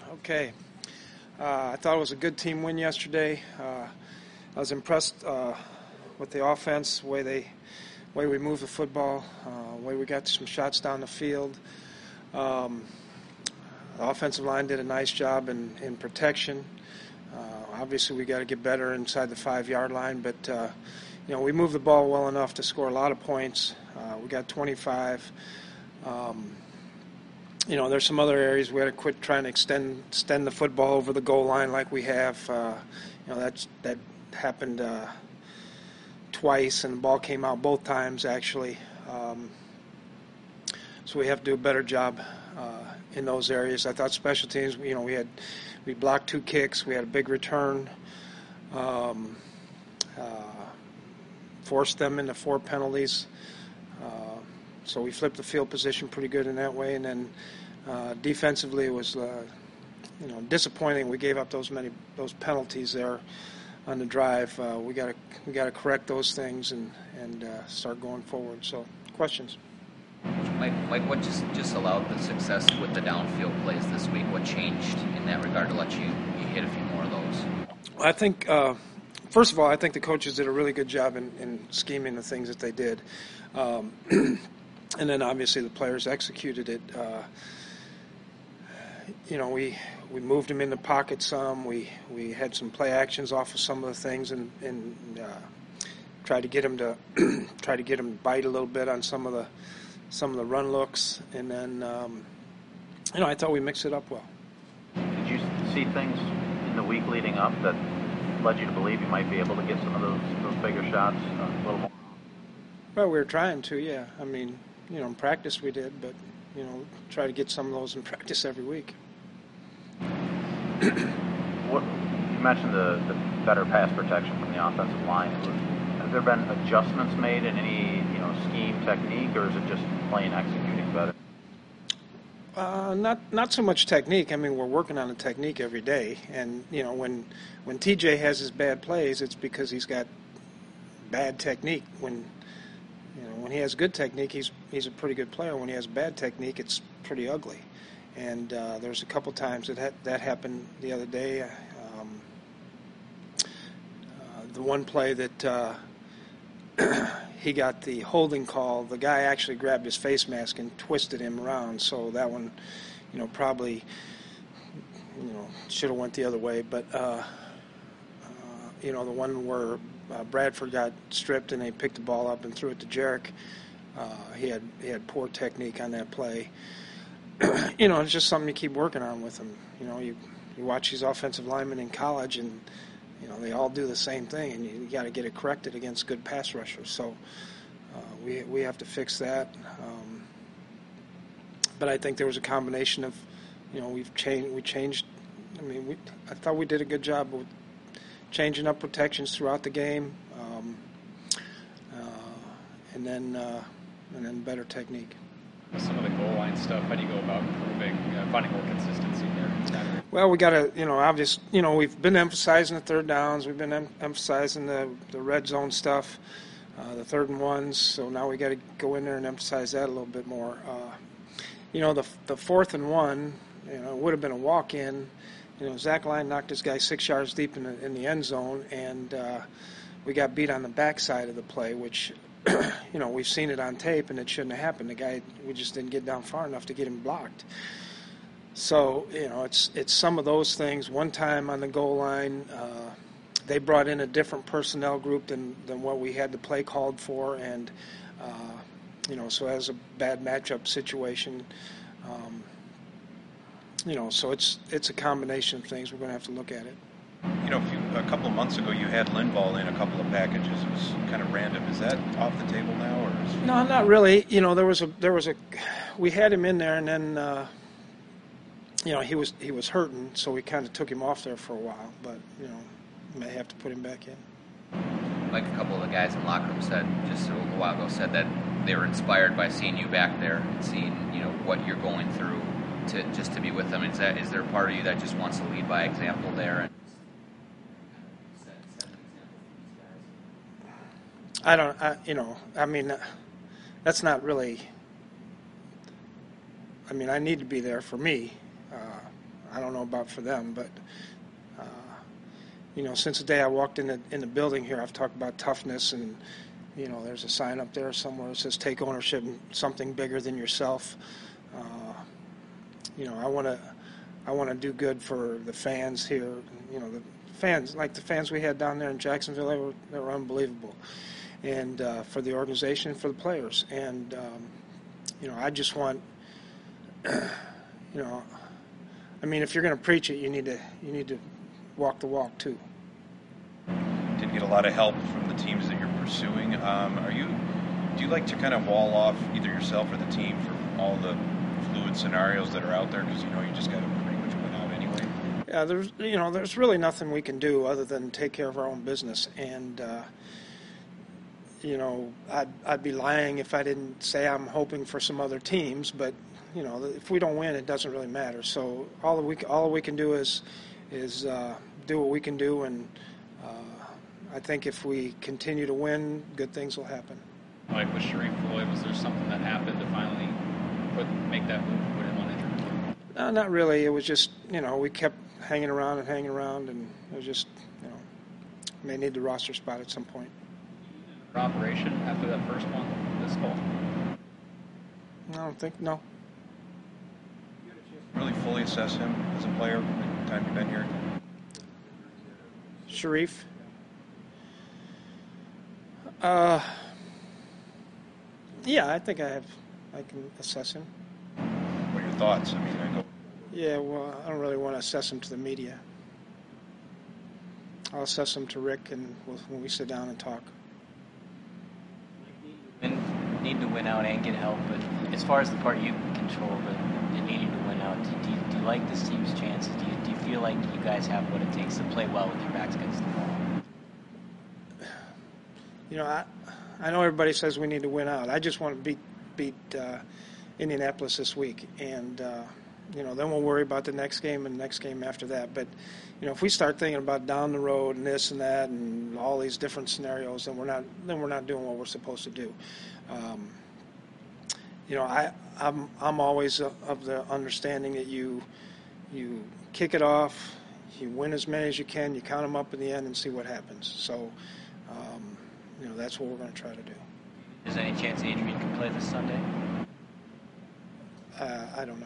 Okay. I thought it was a good team win yesterday. I was impressed with the offense, the way we moved the football, the way we got some shots down the field. The offensive line did a nice job in protection. Obviously, we got to get better inside the 5-yard line, but we moved the ball well enough to score a lot of points. We got 25. There's some other areas we had to quit trying to extend the football over the goal line like we have. That happened twice, and the ball came out both times actually. So we have to do a better job in those areas. I thought special teams. We blocked 2 kicks. We had a big return. Forced them into 4 penalties. So we flipped the field position pretty good in that way, and then defensively it was disappointing. We gave up those penalties there on the drive. We got to correct those things and start going forward. So questions. Mike, what just allowed the success with the downfield plays this week? What changed in that regard to let you hit a few more of those? I think, first of all, I think the coaches did a really good job in scheming the things that they did. And then obviously the players executed it. We moved them in the pocket some. We had some play actions off of some of the things and tried to get them to bite a little bit on some of the run looks. And then I thought we mixed it up well. Did you see things in the week leading up that led you to believe you might be able to get some of those bigger shots a little more? Well, we were trying to, yeah. I mean, in practice we did, but, try to get some of those in practice every week. You mentioned the better pass protection from the offensive line. Have there been adjustments made in any, scheme, technique, or is it just plain executing better? Not so much technique. I mean, we're working on the technique every day, and when TJ has his bad plays, it's because he's got bad technique. When he has good technique, he's a pretty good player. When he has bad technique, it's pretty ugly. And there's a couple times that happened the other day. The one play that he got the holding call, the guy actually grabbed his face mask and twisted him around. So that one, probably, should have went the other way. But, the one where Bradford got stripped and they picked the ball up and threw it to Jarek, he had poor technique on that play. It's just something you keep working on with him. You watch these offensive linemen in college, and they all do the same thing, and you got to get it corrected against good pass rushers. So we have to fix that. But I think there was a combination of, we changed. I mean, I thought we did a good job with changing up protections throughout the game, and then better technique. Some of the goal line stuff, how do you go about improving, finding more consistency there? Well, we got to, we've been emphasizing the third downs. We've been emphasizing the red zone stuff, the 3rd and 1s. So now we got to go in there and emphasize that a little bit more. The 4th and 1, it would have been a walk-in. Zach Line knocked this guy 6 yards deep in the end zone, and we got beat on the backside of the play, which, we've seen it on tape, and it shouldn't have happened. The guy, we just didn't get down far enough to get him blocked. So, it's some of those things. One time on the goal line, they brought in a different personnel group than what we had the play called for, and, so as a bad matchup situation, so it's a combination of things. We're going to have to look at it. A couple of months ago, you had Linval in a couple of packages. It was kind of random. Is that off the table now, or? No, not really. We had him in there, and then, he was hurting, so we kind of took him off there for a while. But may have to put him back in. Like a couple of the guys in the locker room said just a little while ago, said that they were inspired by seeing you back there and seeing what you're going through to be with them. Is there a part of you that just wants to lead by example there? That's not really. I need to be there for me. I don't know about for them, but since the day I walked in the building here, I've talked about toughness, and there's a sign up there somewhere that says "Take ownership in something bigger than yourself." I want to do good for the fans here. The fans, like the fans we had down there in Jacksonville, they were unbelievable, and for the organization, for the players, and I just want, if you're going to preach it, you need to walk the walk too. Did get a lot of help from the teams that you're pursuing. Do you like to kind of wall off either yourself or the team from all the fluid scenarios that are out there, because you just got to pretty much win out anyway? Yeah, there's really nothing we can do other than take care of our own business, and I'd be lying if I didn't say I'm hoping for some other teams, but if we don't win, it doesn't really matter. So all we can do is do what we can do, and I think if we continue to win, good things will happen. Like with Sharif Floyd, was there something that happened to finally make that move and put him on injury report? No, not really. It was just, we kept hanging around, and it was just, may need the roster spot at some point. Operation after that first one this fall? I don't think, no. Really fully assess him as a player in the time you've been here? Sharif? Yeah, I think I can assess him. What are your thoughts? Yeah, well, I don't really want to assess him to the media. I'll assess him to Rick and when we sit down and talk. Need to win out and get help, but as far as the part you control, the needing to win out, do you like this team's chances? Do you feel like you guys have what it takes to play well with your backs against the wall? I know everybody says we need to win out. I just want to beat Indianapolis this week, and then we'll worry about the next game and the next game after that. But if we start thinking about down the road and this and that and all these different scenarios, then we're not doing what we're supposed to do. I'm always of the understanding that you kick it off, you win as many as you can, you count them up in the end and see what happens. So, that's what we're going to try to do. Is there any chance Adrian can play this Sunday? I don't know.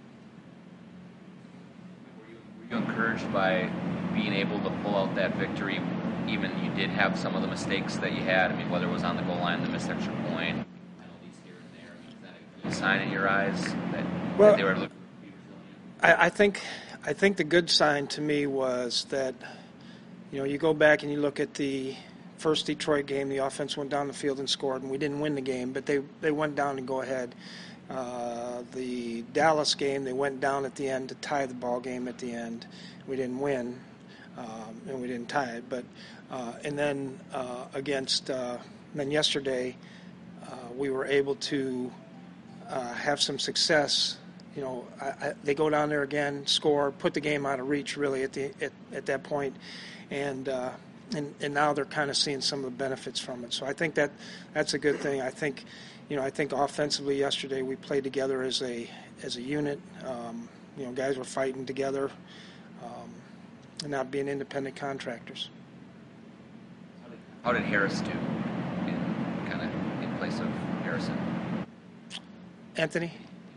Were you encouraged by being able to pull out that victory? Even you did have some of the mistakes that you had. Whether it was on the goal line, the missed extra point, penalties here and there. Is that a good sign in your eyes that they were looking to be resilient? I think the good sign to me was that, you go back and you look at the first Detroit game, the offense went down the field and scored, and we didn't win the game, but they went down to go ahead. The Dallas game, they went down at the end to tie the ball game at the end. We didn't win, and we didn't tie it. But and then then yesterday, we were able to have some success. They go down there again, score, put the game out of reach really at that point, and now they're kind of seeing some of the benefits from it. So I think that's a good thing. I think offensively yesterday we played together as a unit. Guys were fighting together and not being independent contractors. How did Harris do in place of Harrison? Anthony?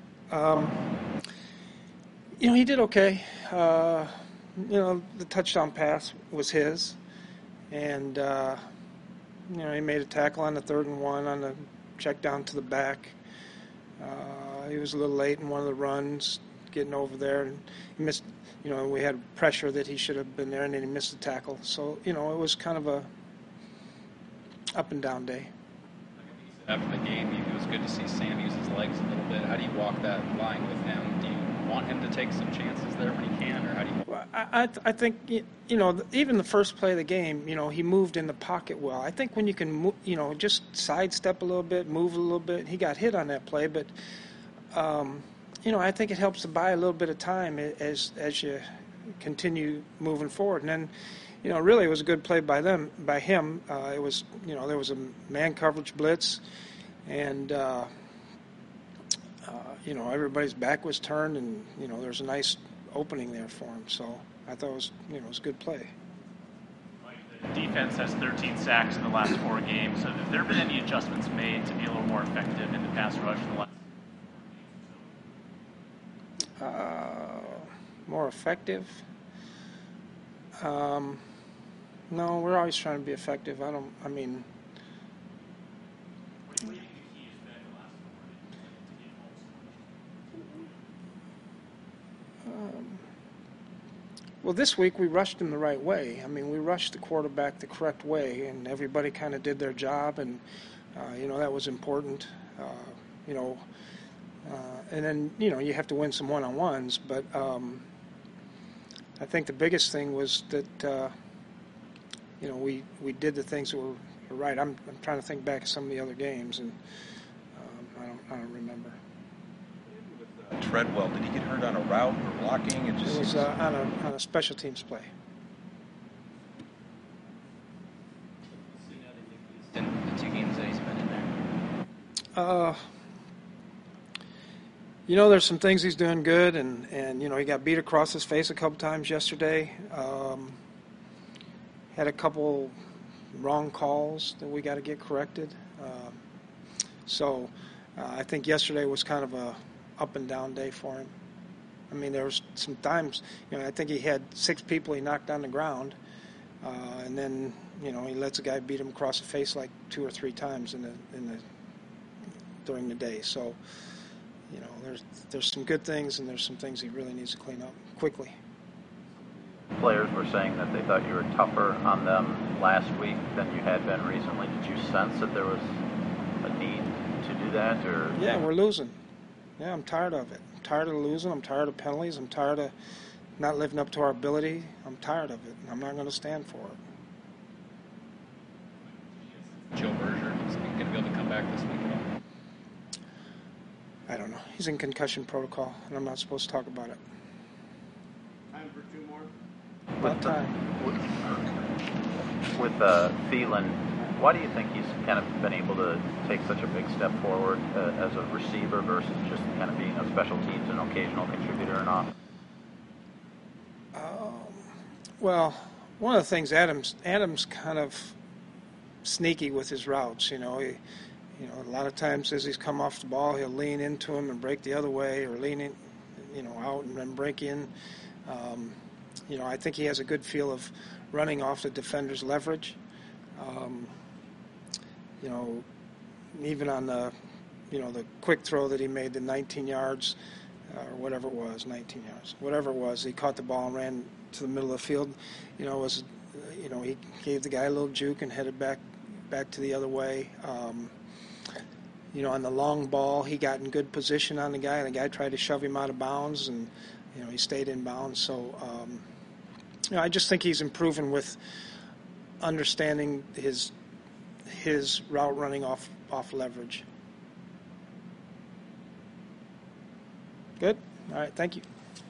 He did okay. The touchdown pass was his. And, he made a tackle on the 3rd and 1 on the check down to the back. He was a little late in one of the runs, getting over there. And he missed, we had pressure that he should have been there, and then he missed the tackle. So, it was kind of a up and down day. After the game, it was good to see Sam use his legs a little bit. How do you walk that line with him? Do you want him to take some chances there when he can, or how do you? Well, I think even the first play of the game, he moved in the pocket well. I think when you can just sidestep a little bit, move a little bit. He got hit on that play, but I think it helps to buy a little bit of time as you continue moving forward. And then, really it was a good play by him. It was there was a man coverage blitz, and everybody's back was turned, and there was a nice opening there for him. So I thought it was, it was a good play. The defense has 13 sacks in the last 4 games. So have there been any adjustments made to be a little more effective in the pass rush in the last? More effective? No, we're always trying to be effective. What do you think the key has been the last 4 games? Well, this week we rushed him the right way. We rushed the quarterback the correct way, and everybody kind of did their job, and, that was important. And then, you have to win some one-on-ones, but I think the biggest thing was that, we did the things that were right. I'm trying to think back at some of the other games, and I don't remember. Treadwell, did he get hurt on a route or blocking? It was on a special teams play. In the 2 games that he's been in there. There's some things he's doing good, and he got beat across his face a couple times yesterday. Had a couple wrong calls that we got to get corrected. So I think yesterday was kind of a up and down day for him. There was some times, I think he had 6 people he knocked on the ground, and then, he lets a guy beat him across the face like 2 or 3 times during the day. So, there's some good things, and there's some things he really needs to clean up quickly. Players were saying that they thought you were tougher on them last week than you had been recently. Did you sense that there was a need to do that, or? Yeah, we're losing. Yeah, I'm tired of it. I'm tired of losing. I'm tired of penalties. I'm tired of not living up to our ability. I'm tired of it, and I'm not going to stand for it. Joe Berger is going to be able to come back this week at all? I don't know. He's in concussion protocol, and I'm not supposed to talk about it. Time for 2 more. About time. With Thielen, why do you think he's kind of been able to take such a big step forward as a receiver versus just kind of being a special teams and occasional contributor and off? Well, one of the things Adam's kind of sneaky with his routes. A lot of times as he's come off the ball, he'll lean into him and break the other way, or lean in, out and then break in. I think he has a good feel of running off the defender's leverage. Even on the quick throw that he made, the 19 yards, or whatever it was, 19 yards, whatever it was, he caught the ball and ran to the middle of the field. He gave the guy a little juke and headed back to the other way. On the long ball, he got in good position on the guy, and the guy tried to shove him out of bounds, and he stayed in bounds. So I just think he's improving with understanding his route running off leverage. Good? All right, thank you.